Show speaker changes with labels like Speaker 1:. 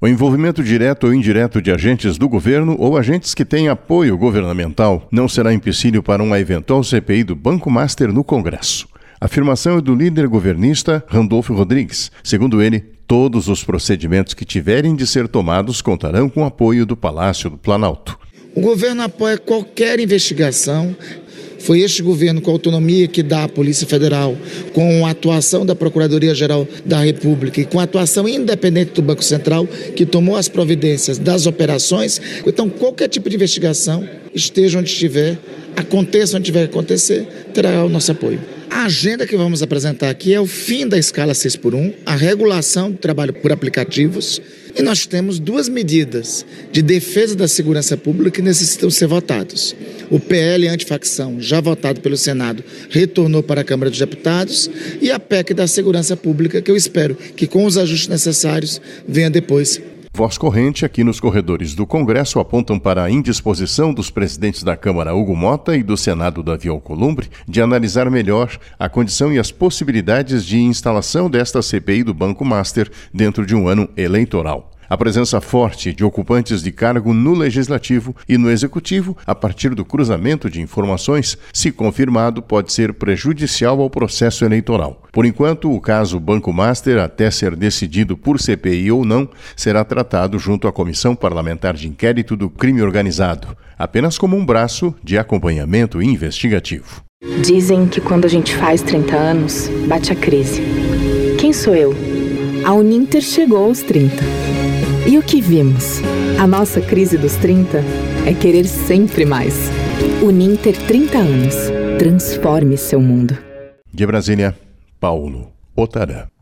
Speaker 1: O envolvimento direto ou indireto de agentes do governo ou agentes que têm apoio governamental não será empecilho para uma eventual CPI do Banco Master no Congresso. A afirmação é do líder governista Randolfo Rodrigues. Segundo ele, todos os procedimentos que tiverem de ser tomados contarão com o apoio do Palácio do Planalto.
Speaker 2: O governo apoia qualquer investigação. Foi este governo, com a autonomia que dá à Polícia Federal, com a atuação da Procuradoria-Geral da República e com a atuação independente do Banco Central, que tomou as providências das operações. Então, qualquer tipo de investigação, esteja onde estiver, aconteça onde tiver que acontecer, terá o nosso apoio. A agenda que vamos apresentar aqui é o fim da escala 6x1, a regulação do trabalho por aplicativos, e nós temos duas medidas de defesa da segurança pública que necessitam ser votados. O PL antifacção, já votado pelo Senado, retornou para a Câmara dos Deputados, e a PEC da segurança pública, que eu espero que com os ajustes necessários venha depois.
Speaker 1: Voz corrente aqui nos corredores do Congresso apontam para a indisposição dos presidentes da Câmara, Hugo Mota, e do Senado, Davi Alcolumbre, de analisar melhor a condição e as possibilidades de instalação desta CPI do Banco Master dentro de um ano eleitoral. A presença forte de ocupantes de cargo no Legislativo e no Executivo, a partir do cruzamento de informações, se confirmado, pode ser prejudicial ao processo eleitoral. Por enquanto, o caso Banco Master, até ser decidido por CPI ou não, será tratado junto à Comissão Parlamentar de Inquérito do Crime Organizado, apenas como um braço de acompanhamento investigativo.
Speaker 3: Dizem que quando a gente faz 30 anos, bate a crise. Quem sou eu? A Uninter chegou aos 30. E o que vimos? A nossa crise dos 30 é querer sempre mais. Uninter 30 anos. Transforme seu mundo.
Speaker 1: De Brasília, Paulo Otarã.